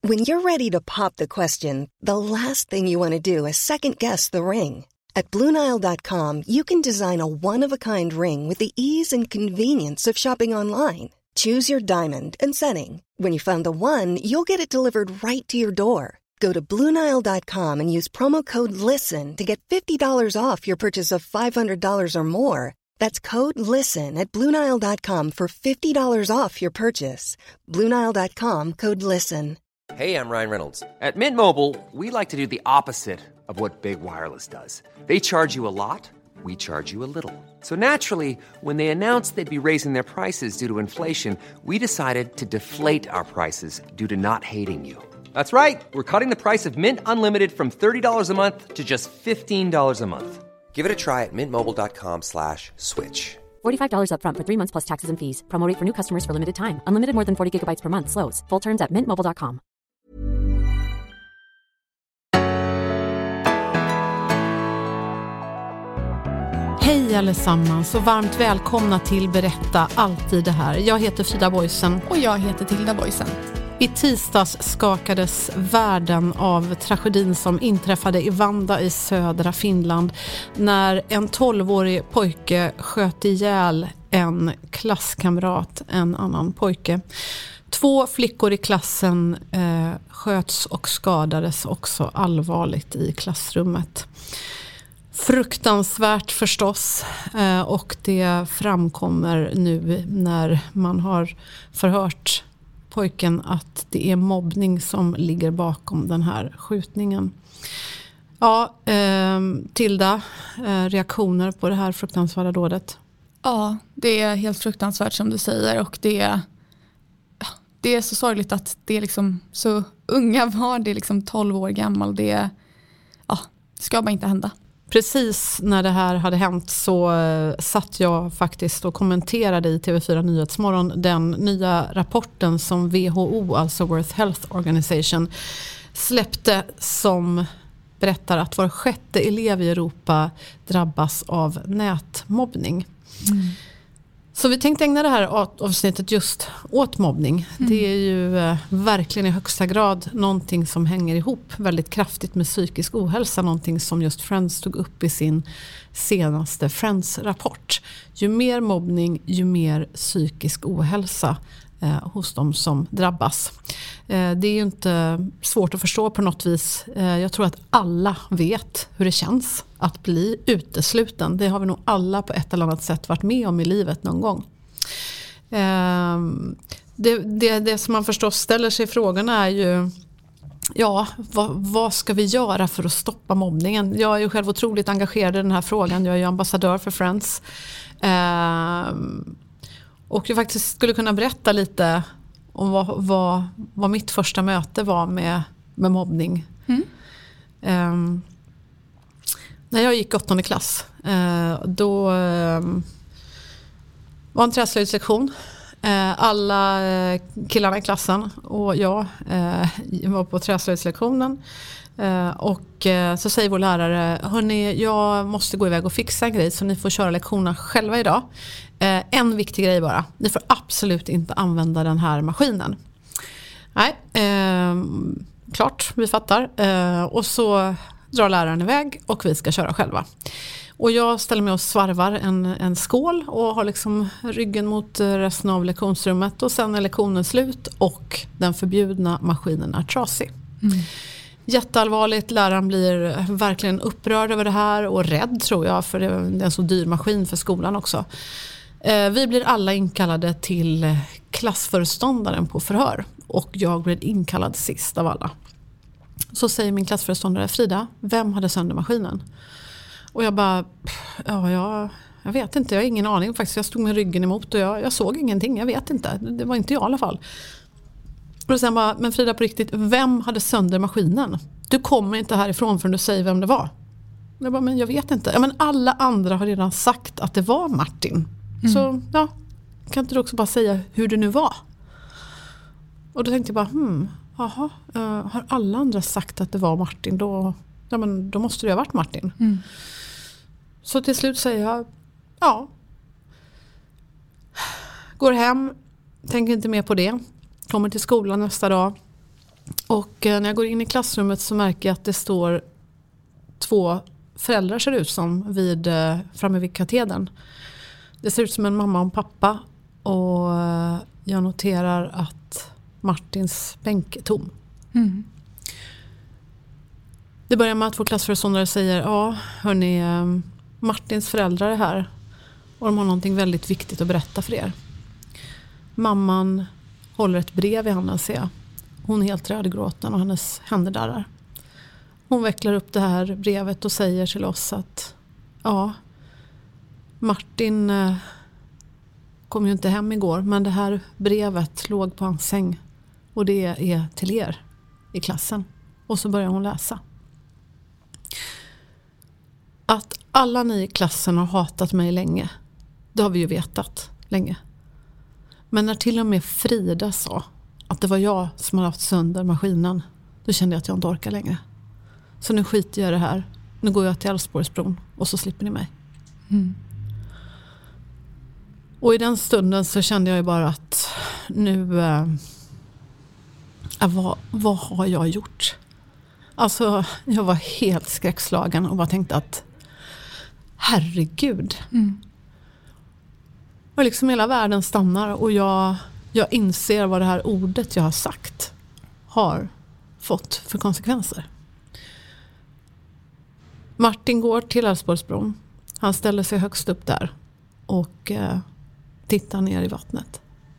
When you're ready to pop the question, the last thing you want to do is second-guess the ring. At BlueNile.com, you can design a one-of-a-kind ring with the ease and convenience of shopping online. Choose your diamond and setting. When you find the one, you'll get it delivered right to your door. Go to BlueNile.com and use promo code LISTEN to get $50 off your purchase of $500 or more. That's code LISTEN at BlueNile.com for $50 off your purchase. BlueNile.com, code LISTEN. Hey, I'm Ryan Reynolds. At Mint Mobile, we like to do the opposite of what Big Wireless does. They charge you a lot, we charge you a little. So naturally, when they announced they'd be raising their prices due to inflation, we decided to deflate our prices due to not hating you. That's right. We're cutting the price of Mint Unlimited from $30 a month to just $15 a month. Give it a try at mintmobile.com/switch. $45 up front for 3 months plus taxes and fees. Promo rate for new customers for limited time. Unlimited more than 40 gigabytes per month. Slows full terms at mintmobile.com. Hej allesammans och varmt välkomna till Berätta alltid det här. Jag heter Frida Boysen. Och jag heter Tilda Boysen. I tisdags skakades världen av tragedin som inträffade i Vanda i södra Finland när en 12-årig pojke sköt ihjäl en klasskamrat, en annan pojke. 2 flickor i klassen sköts och skadades också allvarligt i klassrummet. Fruktansvärt förstås, och det framkommer nu när man har förhört pojken att det är mobbning som ligger bakom den här skjutningen. Ja, Tilda, reaktioner på det här fruktansvärda dådet? Ja, det är helt fruktansvärt som du säger, och det är så sorgligt att det är liksom så unga var, det är liksom 12 år gammal, det ska bara inte hända. Precis när det här hade hänt så satt jag faktiskt och kommenterade i TV4 Nyhetsmorgon den nya rapporten som WHO, alltså World Health Organization, släppte som berättar att var 6:e elev i Europa drabbas av nätmobbning. Mm. Så vi tänkte ägna det här avsnittet just åt mobbning. Det är ju verkligen i högsta grad någonting som hänger ihop väldigt kraftigt med psykisk ohälsa. Någonting som just Friends tog upp i sin senaste Friends-rapport. Ju mer mobbning, ju mer psykisk ohälsa hos de som drabbas. Det är ju inte svårt att förstå på något vis. Jag tror att alla vet hur det känns att bli utesluten. Det har vi nog alla på ett eller annat sätt varit med om i livet någon gång. Det som man förstås ställer sig frågan är ju, vad ska vi göra för att stoppa mobbningen? Jag är ju själv otroligt engagerad i den här frågan. Jag är ju ambassadör för Friends. Och jag faktiskt skulle kunna berätta lite om vad mitt första möte var med mobbning. När jag gick 8:e klass, då var en träslöjdslektion. Alla killarna i klassen och jag var på träslöjdslektionen. Och så säger vår lärare: hörni, jag måste gå iväg och fixa en grej så ni får köra lektionerna själva idag. En viktig grej bara, ni får absolut inte använda den här maskinen. Nej, klart, vi fattar. Och så drar läraren iväg och vi ska köra själva. Och jag ställer mig och svarvar en skål och har liksom ryggen mot resten av lektionsrummet. Och sen är lektionen slut och den förbjudna maskinen är trasig. Jätteallvarligt, läraren blir verkligen upprörd över det här och rädd, tror jag, för det är en så dyr maskin för skolan också. Vi blir alla inkallade till klassföreståndaren på förhör och jag blir inkallad sist av alla. Så säger min klassföreståndare: Frida, vem hade sönder maskinen? Och jag bara, jag vet inte, jag har ingen aning faktiskt. Jag stod med ryggen emot och jag såg ingenting, jag vet inte. Det var inte jag i alla fall. Och sen bara, men Frida, på riktigt, vem hade sönder maskinen? Du kommer inte härifrån förrän du säger vem det var. Jag bara, men jag vet inte. Ja, men alla andra har redan sagt att det var Martin. Så ja, kan inte du också bara säga hur det nu var? Och då tänkte jag bara, har alla andra sagt att det var Martin? Då måste det ha varit Martin. Så till slut säger jag, ja. Går hem, tänker inte mer på det. Kommer till skolan nästa dag. Och när jag går in i klassrummet så märker jag att det står 2 föräldrar, ser ut som, framme vid katedern. Det ser ut som en mamma och en pappa. Och jag noterar att Martins bänk är tom. Mm. Det börjar med att vår klassföreståndare säger: ja, hörni, Martins föräldrar är här. Och de har någonting väldigt viktigt att berätta för er. Mamman håller ett brev i handen, ser jag. Hon är helt rödgråten och hennes händer darrar. Hon vecklar upp det här brevet och säger till oss att ja, Martin kom ju inte hem igår, men det här brevet låg på hans säng och det är till er i klassen. Och så börjar hon läsa. Att alla ni i klassen har hatat mig länge, det har vi ju vetat länge. Men när till och med Frida sa att det var jag som hade haft sönder maskinen, då kände jag att jag inte orkar längre. Så nu skiter jag i det här. Nu går jag till Älvsborgsbron och så slipper ni mig. Mm. Och i den stunden så kände jag ju bara att nu, vad har jag gjort? Alltså jag var helt skräckslagen och bara tänkte att herregud. Mm. Och liksom hela världen stannar och jag inser vad det här ordet jag har sagt har fått för konsekvenser. Martin går till Älvsborgsbron. Han ställer sig högst upp där och tittar ner i vattnet.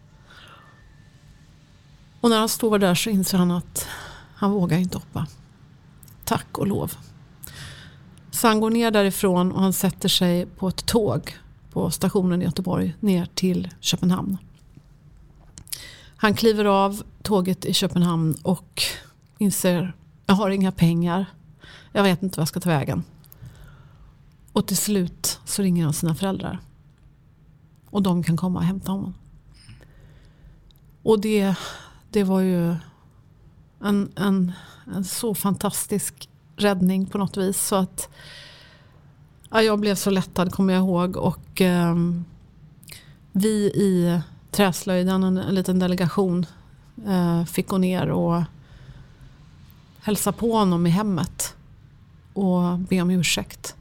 Och när han står där så inser han att han vågar inte hoppa. Tack och lov. Så han går ner därifrån och han sätter sig på ett tåg på stationen i Göteborg ner till Köpenhamn. Han kliver av tåget i Köpenhamn och inser: jag har inga pengar. Jag vet inte vad jag ska ta vägen. Och till slut så ringer han sina föräldrar. Och de kan komma och hämta honom. Och det var ju en så fantastisk räddning på något vis. Så att ja, jag blev så lättad, kommer jag ihåg. Och vi i träslöjden, en liten delegation, fick gå ner och hälsa på honom i hemmet och be om ursäkt.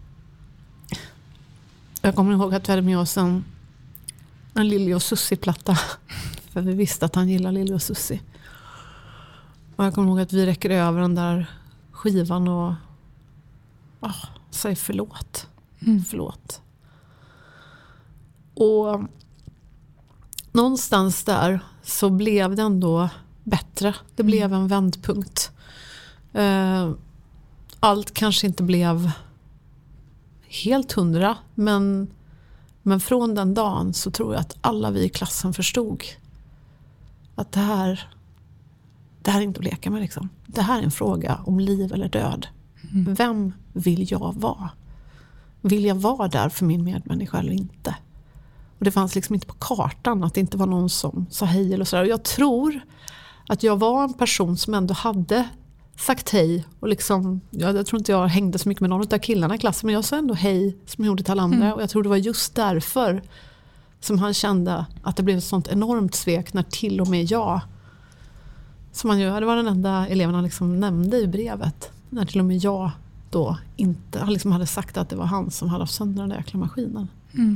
Jag kommer ihåg att vi hade med oss en Lili och Susie-platta, för vi visste att han gillar Lili och Susie. Och jag kommer ihåg att vi räcker över den där skivan och säger förlåt. Förlåt. Och någonstans där så blev det ändå bättre. Det blev en vändpunkt. Allt kanske inte blev helt 100, men från den dagen så tror jag att alla vi i klassen förstod att det här är inte att leka med liksom. Det här är en fråga om liv eller död. Vem vill jag vara? Vill jag vara där för min medmänniska eller inte? Och det fanns liksom inte på kartan att det inte var någon som sa hej eller sådär. Och jag tror att jag var en person som ändå hade sagt hej. Och liksom, jag tror inte jag hängde så mycket med någon av killarna i klassen, men jag sa ändå hej som jag gjorde till alla andra. Och jag tror det var just därför som han kände att det blev ett sånt enormt svek när till och med jag, som han det var den enda eleven han liksom nämnde i brevet, när till och med jag då inte, han liksom hade sagt att det var han som hade haft sönder den där jäkla maskinen.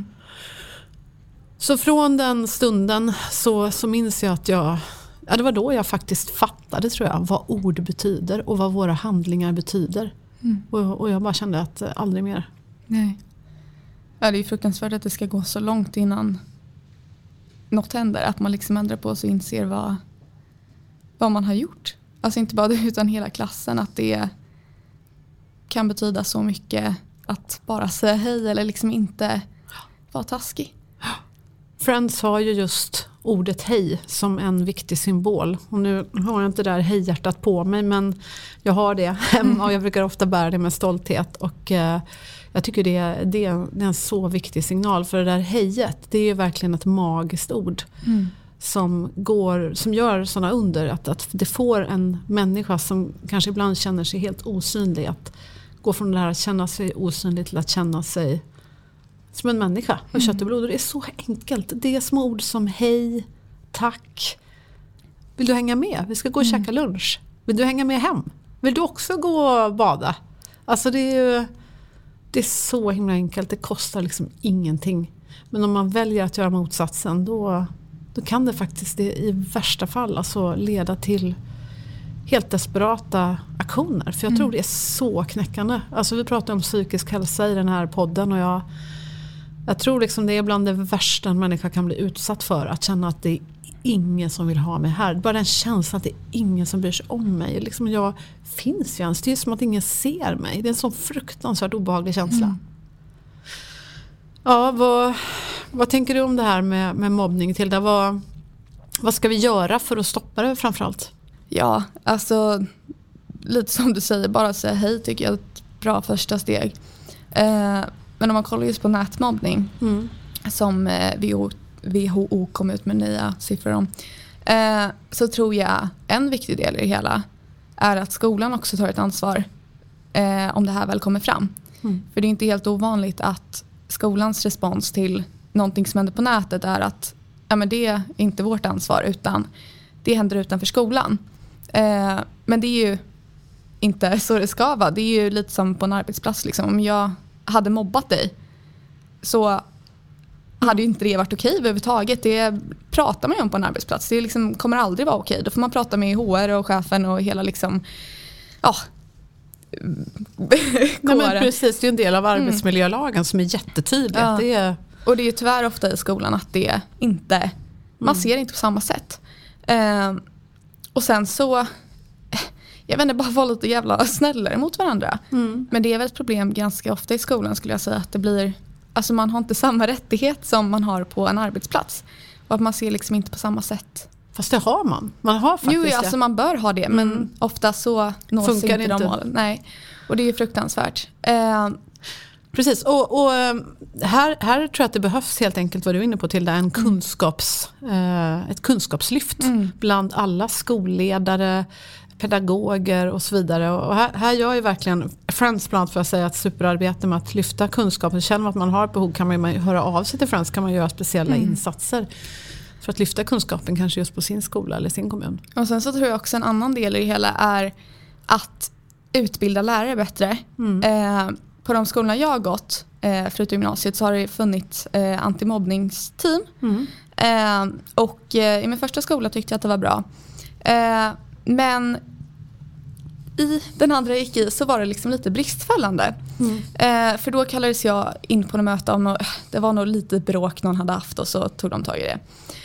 Så från den stunden så minns jag att det var då jag faktiskt fattade, tror jag, vad ord betyder och vad våra handlingar betyder. Och jag bara kände att aldrig mer. Nej. Ja, det är ju fruktansvärt att det ska gå så långt innan något händer. Att man liksom ändrar på sig och inser vad man har gjort. Alltså inte bara det utan hela klassen. Att det kan betyda så mycket att bara säga hej eller liksom inte vara taskig. Friends har ju just ordet hej som en viktig symbol. Och nu har jag inte det där hejhjärtat på mig, men jag har det hemma och jag brukar ofta bära det med stolthet. Och jag tycker det är en så viktig signal, för det där hejet, det är ju verkligen ett magiskt ord som gör sådana under. Att det får en människa som kanske ibland känner sig helt osynlig att gå från det här att känna sig osynlig till att känna sig som en människa av kött och blod. Och det är så enkelt. Det är små ord som hej, tack. Vill du hänga med? Vi ska gå och käka lunch. Vill du hänga med hem? Vill du också gå och bada? Alltså det är så himla enkelt. Det kostar liksom ingenting. Men om man väljer att göra motsatsen, då kan det faktiskt i värsta fall alltså leda till helt desperata aktioner. För jag tror det är så knäckande. Alltså vi pratar om psykisk hälsa i den här podden och jag tror liksom det är bland det värsta en människa kan bli utsatt för. Att känna att det är ingen som vill ha mig här. Bara den känslan att det är ingen som bryr sig om mig. Liksom jag finns ju ens. Det är som att ingen ser mig. Det är en sån fruktansvärt obehaglig känsla. Ja, vad tänker du om det här med mobbning, Tilda? Vad ska vi göra för att stoppa det framförallt? Ja, alltså lite som du säger, bara säga hej tycker jag är ett bra första steg. Men om man kollar just på nätmobbning som WHO kom ut med nya siffror om, så tror jag en viktig del i det hela är att skolan också tar ett ansvar om det här väl kommer fram. För det är inte helt ovanligt att skolans respons till någonting som händer på nätet är att men det är inte vårt ansvar utan det händer utanför skolan. Men det är ju inte så det ska vara. Det är ju lite som på en arbetsplats. Liksom. Om jag hade mobbat dig så hade ju inte det varit okej överhuvudtaget. Det pratar man ju om på en arbetsplats. Det liksom kommer aldrig vara okej. Då får man prata med HR och chefen och hela liksom... Nej, men precis, det är en del av arbetsmiljölagen som är jättetydligt. Ja. Och det är ju tyvärr ofta i skolan att det inte... Man ser inte på samma sätt. Och sen så... Jag vet inte, bara vara lite jävla snällare mot varandra. Men det är väl ett problem ganska ofta i skolan skulle jag säga. Att det blir... Alltså man har inte samma rättighet som man har på en arbetsplats. Och att man ser liksom inte på samma sätt. Fast det har man. Man har faktiskt det. Alltså man bör ha det. Men ofta så nås funkar inte de målen. Nej. Och det är ju fruktansvärt. Precis. Och här tror jag att det behövs helt enkelt vad du är inne på till ett kunskapslyft bland alla skolledare, pedagoger och så vidare. Och här gör ju verkligen Friends bland annat för att säga att superarbete med att lyfta kunskapen. Känner man att man har ett behov kan man höra av sig till Friends, kan man göra speciella insatser för att lyfta kunskapen kanske just på sin skola eller sin kommun. Och sen så tror jag också en annan del i det hela är att utbilda lärare bättre. På de skolorna jag har gått, förutom gymnasiet, så har det funnits antimobbningsteam. Och i min första skola tyckte jag att det var bra. Men i den andra jag gick i så var det liksom lite bristfällande. För då kallades jag in på något möte om det var nog lite bråk någon hade haft och så tog de tag i det.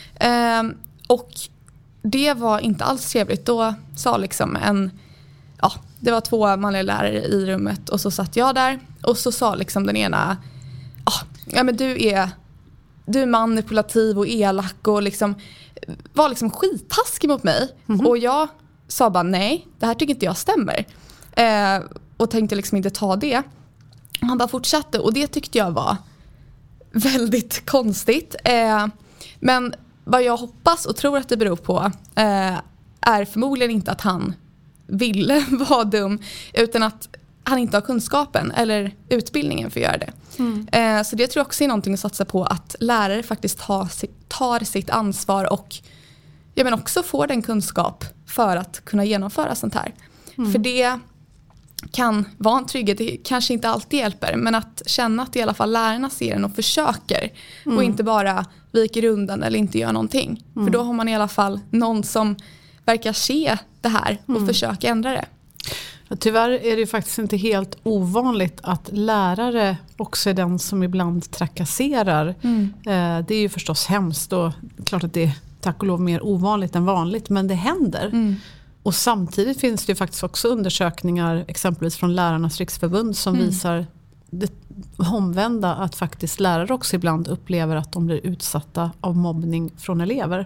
Och det var inte alls trevligt. Då sa liksom det var 2 manliga lärare i rummet och så satt jag där och så sa liksom den ena men du är manipulativ och elak och liksom var liksom skittaskig mot mig. Och jag sa bara nej, det här tycker inte jag stämmer. Och tänkte liksom inte ta det. Han bara fortsatte och det tyckte jag var väldigt konstigt. Men vad jag hoppas och tror att det beror på är förmodligen inte att han ville vara dum utan att han inte har kunskapen eller utbildningen för att göra det. Så det tror jag också är någonting att satsa på, att lärare faktiskt tar sitt ansvar och men också får den kunskap för att kunna genomföra sånt här. För det kan vara en trygghet, det kanske inte alltid hjälper, men att känna att i alla fall lärarna ser den och försöker och inte bara viker undan eller inte gör någonting. För då har man i alla fall någon som verkar se det här och försöka ändra det. Tyvärr är det ju faktiskt inte helt ovanligt att lärare också är den som ibland trakasserar. Det är ju förstås hemskt och klart att det är tack och lov mer ovanligt än vanligt, men det händer. Och samtidigt finns det ju faktiskt också undersökningar exempelvis från Lärarnas riksförbund som visar det omvända, att faktiskt lärare också ibland upplever att de blir utsatta av mobbning från elever.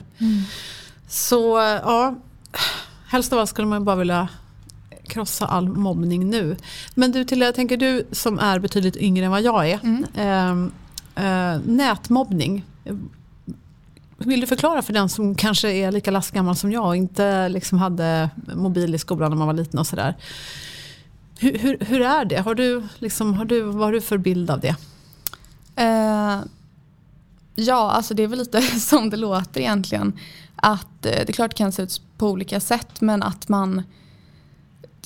Så helst av allt skulle man bara vilja krossa all mobbning nu. Men du, jag tänker du som är betydligt yngre än vad jag är. Nätmobbning. Vill du förklara för den som kanske är lika lastgammal som jag och inte liksom hade mobil i skolan när man var liten och sådär. Hur är det? Vad har du för bild av det? Ja, alltså det är väl lite som det låter egentligen. Att det klart kan se ut på olika sätt, men att man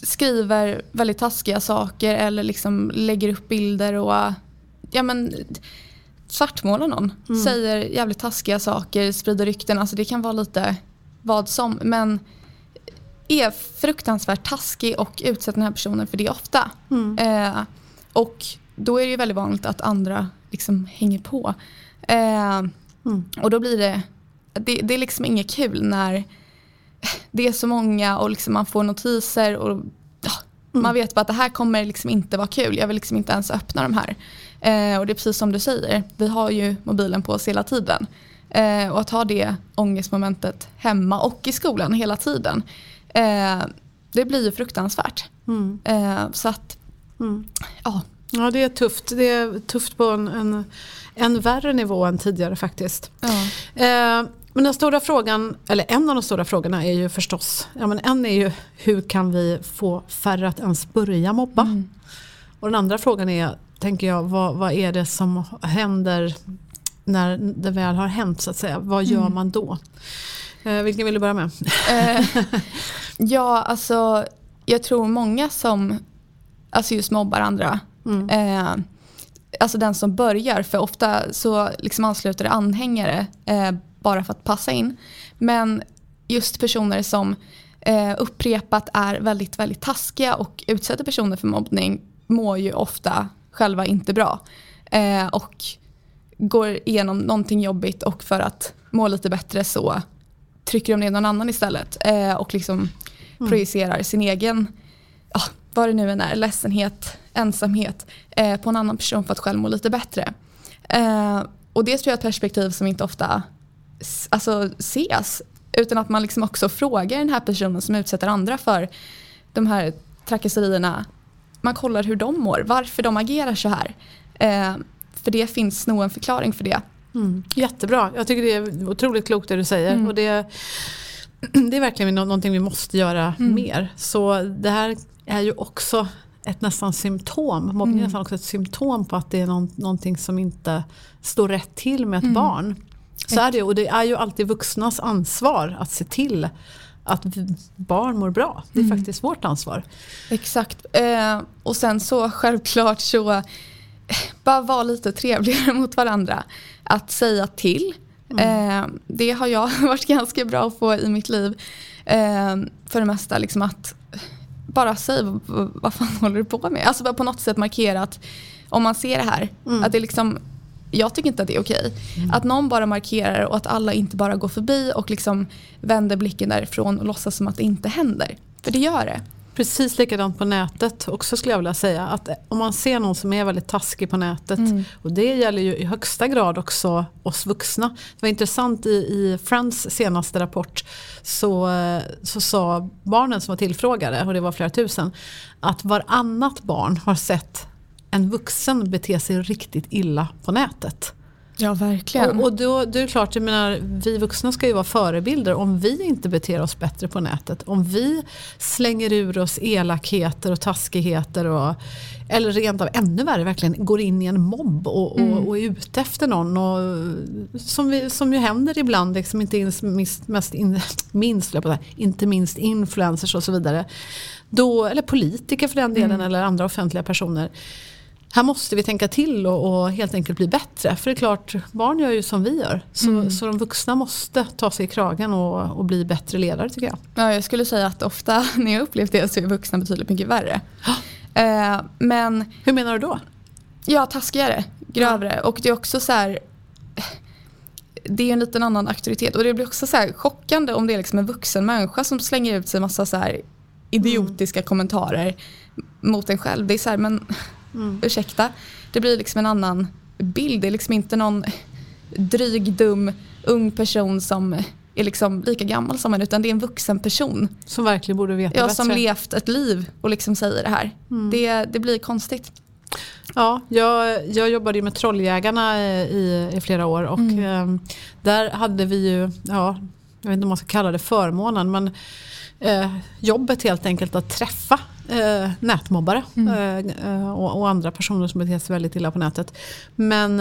skriver väldigt taskiga saker eller liksom lägger upp bilder och svartmålar någon. Säger jävligt taskiga saker, sprider rykten. Alltså det kan vara lite vad som. Men är fruktansvärt taskig och utsätter den här personen för det ofta. Och då är det ju väldigt vanligt att andra liksom hänger på. Och då blir det är liksom inget kul när det är så många och liksom man får notiser och man vet bara att det här kommer liksom inte vara kul. Jag vill liksom inte ens öppna de här. Och det är precis som du säger. Vi har ju mobilen på oss hela tiden. Och att ha det ångestmomentet hemma och i skolan hela tiden. Det blir ju fruktansvärt. Så att Ja, det är tufft. Det är tufft på en värre nivå än tidigare faktiskt. Men den stora frågan, eller en av de stora frågorna är ju förstås, en är ju hur kan vi få färre att ens börja mobba? Och den andra frågan är, tänker jag, vad är det som händer när det väl har hänt så att säga? Vad gör man då? Vilken vill du börja med? Ja, alltså jag tror många som just mobbar andra. Alltså den som börjar, för ofta så liksom ansluter anhängare bara för att passa in. Men just personer som upprepat är väldigt, väldigt taskiga och utsätter personer för mobbning mår ju ofta själva inte bra. Och går igenom någonting jobbigt och för att må lite bättre så trycker de ner någon annan istället. Och liksom projicerar sin egen, vad det nu än är, ledsenhet, ensamhet på en annan person för att själv må lite bättre. Och det tror jag är ett perspektiv som inte ofta ses, utan att man liksom också frågar den här personen som utsätter andra för de här trakasserierna. Man kollar hur de mår, varför de agerar så här. För det finns nog en förklaring för det. Jättebra, jag tycker det är otroligt klokt det du säger. Och det är verkligen någonting vi måste göra mer. Så det här är ju också ett nästan symptom. Mobbning är nästan också ett symptom på att det är någonting som inte står rätt till med ett barn. Så är det, och det är ju alltid vuxnas ansvar att se till att barn mår bra. Det är faktiskt vårt ansvar. Exakt. Och sen så självklart så bara vara lite trevligare mot varandra. Att säga till. Det har jag varit ganska bra på i mitt liv. För det mesta liksom att bara säga vad fan håller du på med? Alltså bara på något sätt markera att om man ser det här, att det liksom, jag tycker inte att det är okej. Att någon bara markerar och att alla inte bara går förbi och liksom vänder blicken därifrån och låtsas som att det inte händer. För det gör det. Precis likadant på nätet också skulle jag vilja säga. Att om man ser någon som är väldigt taskig på nätet, och det gäller ju i högsta grad också oss vuxna. Det var intressant i Friends senaste rapport så sa barnen som var tillfrågade, och det var flera tusen, att varannat barn har sett en vuxen bete sig riktigt illa på nätet. Ja, verkligen. Och då är det klart, jag menar, vi vuxna ska ju vara förebilder. Om vi inte beter oss bättre på nätet, om vi slänger ur oss elakheter och taskigheter eller rent av ännu värre verkligen går in i en mobb och är ute efter någon, och som ju händer ibland liksom, inte minst influencers och så vidare då, eller politiker för den delen, eller andra offentliga personer. Här måste vi tänka till och helt enkelt bli bättre. För det är klart, barn gör ju som vi gör. Så de vuxna måste ta sig i kragen och bli bättre ledare, tycker jag. Ja, jag skulle säga att ofta när jag upplevt det så är vuxna betydligt mycket värre. Men hur menar du då? Ja, taskigare, grövre. Och det är också så här, det är en liten annan auktoritet. Och det blir också så här chockande om det är liksom en vuxen människa som slänger ut sig en massa så här idiotiska kommentarer mot en själv. Det är så här, men ursäkta, det blir liksom en annan bild. Det är liksom inte någon dryg, dum, ung person som är liksom lika gammal som en, utan det är en vuxen person. Som verkligen borde veta bättre. Som levt ett liv och liksom säger det här. Det blir konstigt. Ja, jag jobbade ju med Trolljägarna i flera år och där hade vi ju, jag vet inte om man ska kalla det förmånen, men jobbet helt enkelt att träffa nätmobbare och andra personer som beter sig väldigt illa på nätet. Men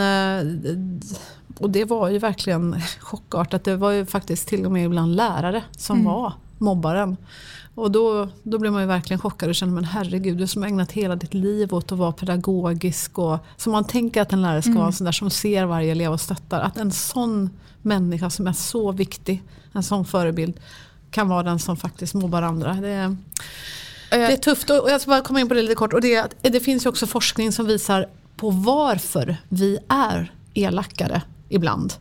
och det var ju verkligen chockartat. Det var ju faktiskt till och med ibland lärare som var mobbaren. Och då blir man ju verkligen chockad och känner, men herregud, du som har ägnat hela ditt liv åt att vara pedagogisk. Och, så man tänker att en lärare ska vara en sån där som ser varje elev och stöttar. Att en sån människa som är så viktig, en sån förebild, kan vara den som faktiskt mobbar andra. Det är tufft. Och jag ska bara komma in på det lite kort. Och det finns ju också forskning som visar på varför vi är elakare ibland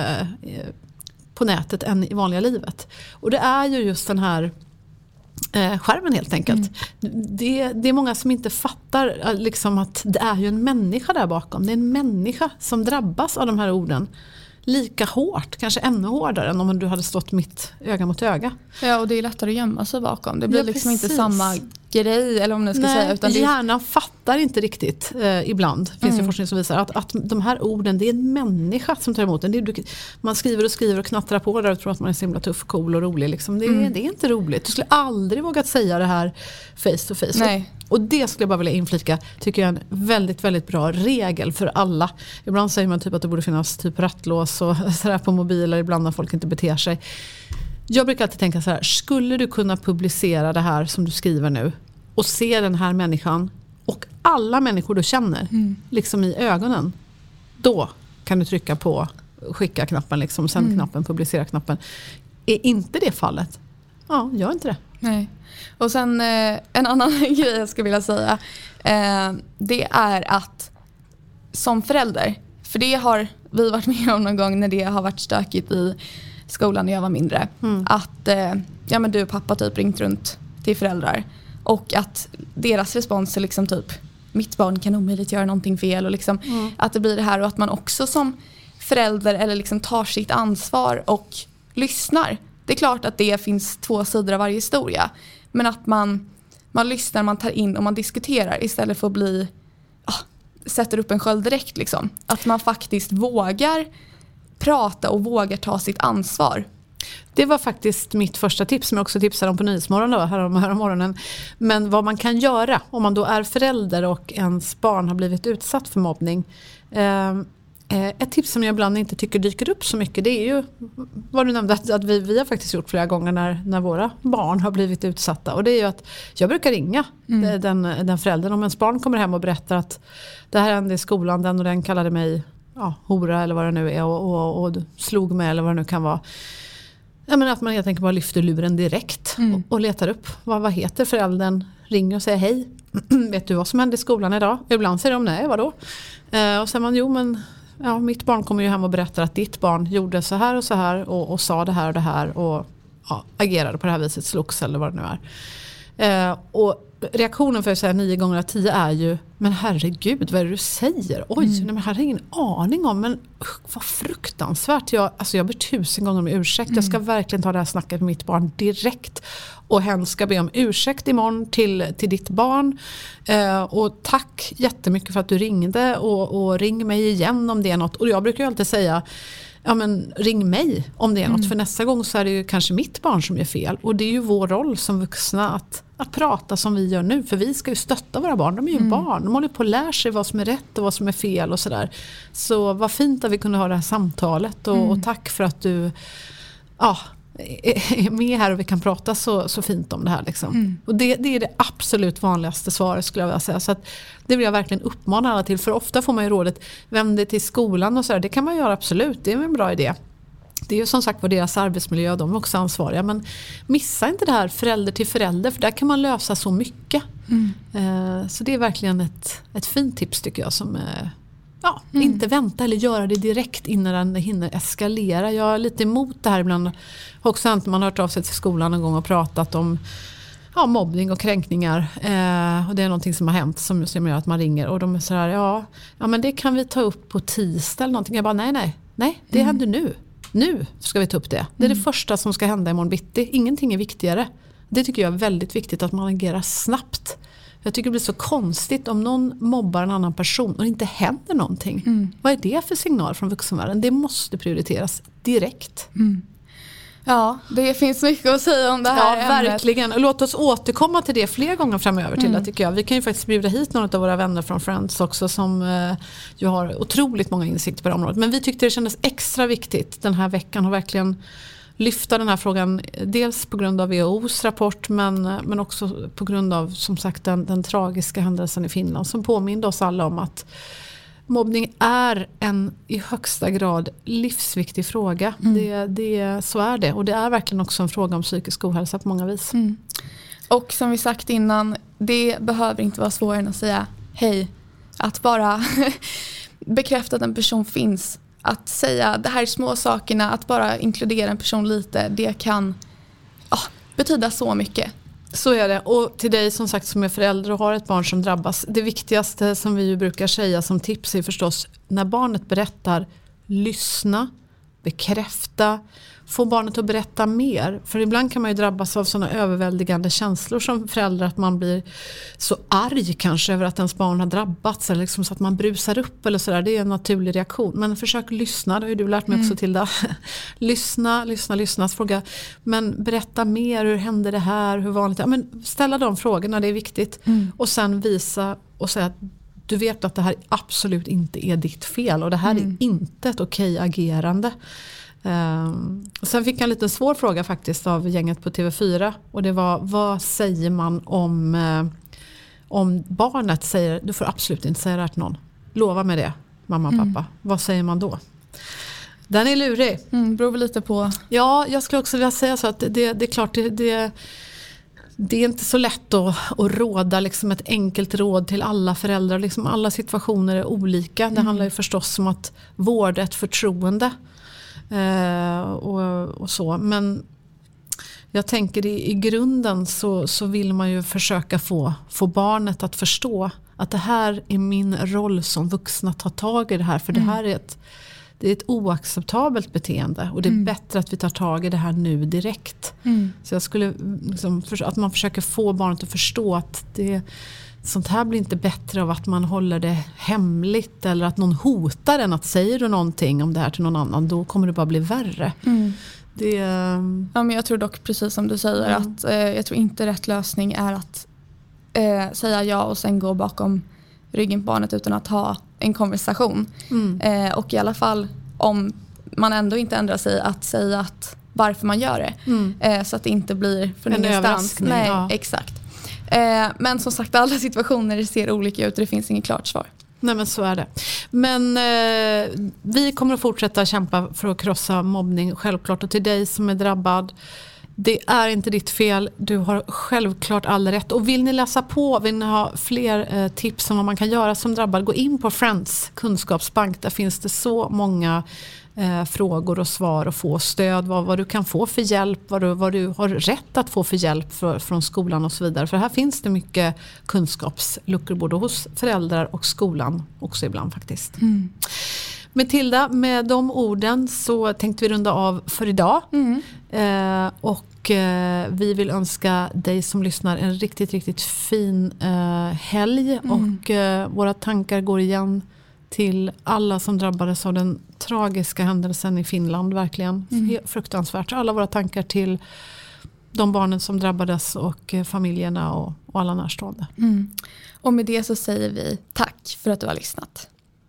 på nätet än i vanliga livet. Och det är ju just den här skärmen helt enkelt. Det är många som inte fattar liksom att det är ju en människa där bakom. Det är en människa som drabbas av de här orden. Lika hårt, kanske ännu hårdare än om du hade stått mitt öga mot öga. Ja, och det är lättare att gömma sig bakom. Det blir liksom inte samma grej, eller om jag ska säga. Utan hjärnan fattar inte riktigt ibland. Finns det forskning som visar att de här orden, det är en människa som tar emot den. Man skriver och knattrar på där och tror att man är så himla tuff, cool och rolig. Liksom. Det är inte roligt. Du skulle aldrig vågat säga det här face to face. Nej. Och det skulle jag bara vilja inflika, tycker jag är en väldigt, väldigt bra regel för alla. Ibland säger man typ att det borde finnas typ rattlås och sådär på mobiler, ibland när folk inte beter sig. Jag brukar alltid tänka så här, skulle du kunna publicera det här som du skriver nu och se den här människan och alla människor du känner liksom i ögonen, då kan du trycka på skicka-knappen, liksom, sänd-knappen, publicera-knappen. Är inte det fallet? Ja, gör inte det. Nej. Och sen en annan grej jag skulle vilja säga, det är att som förälder, för det har vi varit med om någon gång när det har varit stökigt i skolan när jag var mindre, att men du och pappa typ ringt runt till föräldrar och att deras respons är liksom typ, mitt barn kan omöjligt göra någonting fel, och liksom att det blir det här, och att man också som förälder eller liksom tar sitt ansvar och lyssnar. Det är klart att det finns två sidor av varje historia, men att man lyssnar, man tar in och man diskuterar istället för att bli sätter upp en sköld direkt liksom. Att man faktiskt vågar prata och vågar ta sitt ansvar. Det var faktiskt mitt första tips som jag också tipsade om på Nyhetsmorgon då, här om morgonen. Men vad man kan göra om man då är förälder och ens barn har blivit utsatt för mobbning. Ett tips som jag ibland inte tycker dyker upp så mycket, det är ju vad du nämnde att vi har faktiskt gjort flera gånger när våra barn har blivit utsatta. Och det är ju att jag brukar ringa den föräldern om ens barn kommer hem och berättar att det här hände i skolan, den och den kallade mig hora eller vad det nu är och slog mig eller vad det nu kan vara. Jag menar att man helt enkelt bara lyfter luren direkt och letar upp vad heter föräldern, ringer och säger hej, vet du vad som hände i skolan idag? Ibland säger de nej, vadå? Och säger man mitt barn kommer ju hem och berättar att ditt barn gjorde så här och sa det här och agerade på det här viset, slogs eller vad det nu är. Och reaktionen för att säga 9 gånger av 10 är ju, men herregud, vad är det du säger? Oj, nej, men här har ingen aning om, men vad fruktansvärt. Jag ber 1000 gånger om ursäkt. Jag ska verkligen ta det här snacket med mitt barn direkt. Och hen ska be om ursäkt imorgon till ditt barn. Och tack jättemycket för att du ringde och ring mig igen om det är något. Och jag brukar ju alltid säga, ring mig om det är något. För nästa gång så är det ju kanske mitt barn som gör fel. Och det är ju vår roll som vuxna att prata som vi gör nu. För vi ska ju stötta våra barn. De är ju barn. De håller på att lära sig vad som är rätt och vad som är fel och sådär. Så vad fint att vi kunde ha det här samtalet. Och tack för att du är med här och vi kan prata så fint om det här. Liksom. Och det är det absolut vanligaste svaret skulle jag vilja säga. Så att det vill jag verkligen uppmana alla till. För ofta får man ju rådet, vänd dig till skolan och sådär. Det kan man göra absolut, det är en bra idé. Det är ju som sagt var deras arbetsmiljö, de är också ansvariga. Men missa inte det här förälder till förälder, för där kan man lösa så mycket. Så det är verkligen ett fint tips tycker jag, som inte vänta eller göra det direkt innan det hinner eskalera. Jag är lite emot det här ibland. Också att man har hört av sig till skolan en gång och pratat om mobbning och kränkningar. Och det är någonting som har hänt som gör att man ringer. Och de är så här, men det kan vi ta upp på tisdag eller någonting. Jag bara, nej, det händer nu. Nu ska vi ta upp det. Det är det första som ska hända imorgon bitti. Ingenting är viktigare. Det tycker jag är väldigt viktigt, att man agerar snabbt. Jag tycker det blir så konstigt om någon mobbar en annan person och det inte händer någonting. Vad är det för signal från vuxenvärlden? Det måste prioriteras direkt. Ja, det finns mycket att säga om det här ämnet. Verkligen. Och låt oss återkomma till det fler gånger framöver till det, tycker jag. Vi kan ju faktiskt bjuda hit några av våra vänner från Friends också som ju har otroligt många insikter på det området. Men vi tyckte det kändes extra viktigt den här veckan och verkligen lyfta den här frågan, dels på grund av WHO:s rapport men också på grund av som sagt den tragiska händelsen i Finland som påminner oss alla om att mobbning är en i högsta grad livsviktig fråga. Så är det. Och det är verkligen också en fråga om psykisk ohälsa på många vis. Och som vi sagt innan, det behöver inte vara svårare än att säga hej. Att bara bekräfta att en person finns. Att säga det här är små sakerna, att bara inkludera en person lite, det kan betyda så mycket. Så är det. Och till dig som sagt som är förälder och har ett barn som drabbas. Det viktigaste som vi ju brukar säga som tips är förstås när barnet berättar, lyssna, bekräfta, få barnet att berätta mer. För ibland kan man ju drabbas av sådana överväldigande känslor som förälder att man blir så arg kanske över att ens barn har drabbats eller liksom så att man brusar upp eller sådär. Det är en naturlig reaktion. Men försök lyssna, det har ju du lärt mig också till det. lyssna, fråga. Men berätta mer, hur hände det här, hur vanligt. Ja, men ställa de frågorna, det är viktigt. Och sen visa och säga att du vet att det här absolut inte är ditt fel och det här är inte ett okej agerande. Sen fick jag en liten svår fråga faktiskt av gänget på TV4 och det var, vad säger man om barnet säger, du får absolut inte säga det här till någon, lova med det, mamma och pappa, vad säger man då? Den är lurig. Beror väl lite på. Ja, jag skulle också vilja säga så att det är klart det är inte så lätt att råda liksom ett enkelt råd till alla föräldrar. Liksom alla situationer är olika. Det handlar ju förstås om att vårda ett förtroende och så. Men jag tänker i grunden så vill man ju försöka få barnet att förstå att det här är min roll som vuxna, ta tag i det här. För det här är ett oacceptabelt beteende och det är bättre att vi tar tag i det här nu direkt. Så jag skulle liksom, att man försöker få barnet att förstå att sånt här blir inte bättre av att man håller det hemligt eller att någon hotar en att säger du någonting om det här till någon annan, då kommer det bara bli värre. Ja, men jag tror dock precis som du säger att jag tror inte rätt lösning är att säga ja och sen gå bakom ryggen på barnet utan att ha en konversation. Och i alla fall om man ändå inte ändrar sig att säga att varför man gör det. Så att det inte blir från ingenstans. Nej, exakt. Men som sagt, alla situationer ser olika ut och det finns inget klart svar. Nej, men så är det. Men vi kommer att fortsätta kämpa för att krossa mobbning självklart, och till dig som är drabbad, det är inte ditt fel. Du har självklart all rätt. Och vill ni läsa på, vill ni ha fler tips om vad man kan göra som drabbad, gå in på Friends kunskapsbank. Där finns det så många frågor och svar och få stöd. Vad du kan få för hjälp, vad du har rätt att få för hjälp från skolan och så vidare. För här finns det mycket kunskapsluckor både hos föräldrar och skolan också ibland faktiskt. Matilda, med de orden så tänkte vi runda av för idag. Och vi vill önska dig som lyssnar en riktigt, riktigt fin helg. Och våra tankar går igen till alla som drabbades av den tragiska händelsen i Finland. Verkligen fruktansvärt. Alla våra tankar till de barnen som drabbades och familjerna och alla närstående. Och med det så säger vi tack för att du har lyssnat.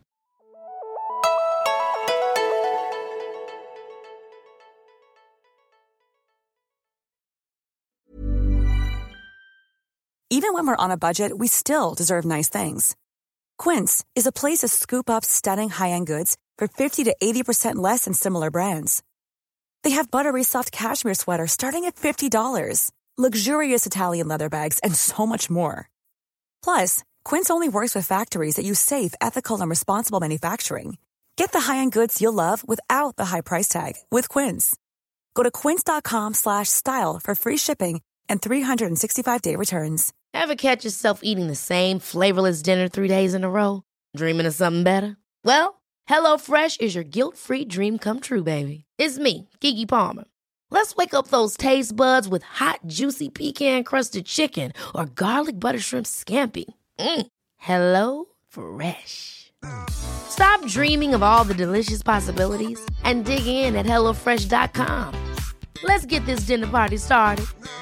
Even when we're on a budget, we still deserve nice things. Quince is a place to scoop up stunning high-end goods for 50 to 80% less than similar brands. They have buttery soft cashmere sweaters starting at $50, luxurious Italian leather bags, and so much more. Plus, Quince only works with factories that use safe, ethical, and responsible manufacturing. Get the high-end goods you'll love without the high price tag with Quince. Go to quince.com/style for free shipping and 365-day returns. Ever catch yourself eating the same flavorless dinner 3 days in a row? Dreaming of something better? Well, HelloFresh is your guilt-free dream come true, baby. It's me, Keke Palmer. Let's wake up those taste buds with hot, juicy pecan-crusted chicken or garlic butter shrimp scampi. Hello Fresh. Stop dreaming of all the delicious possibilities and dig in at HelloFresh.com. Let's get this dinner party started.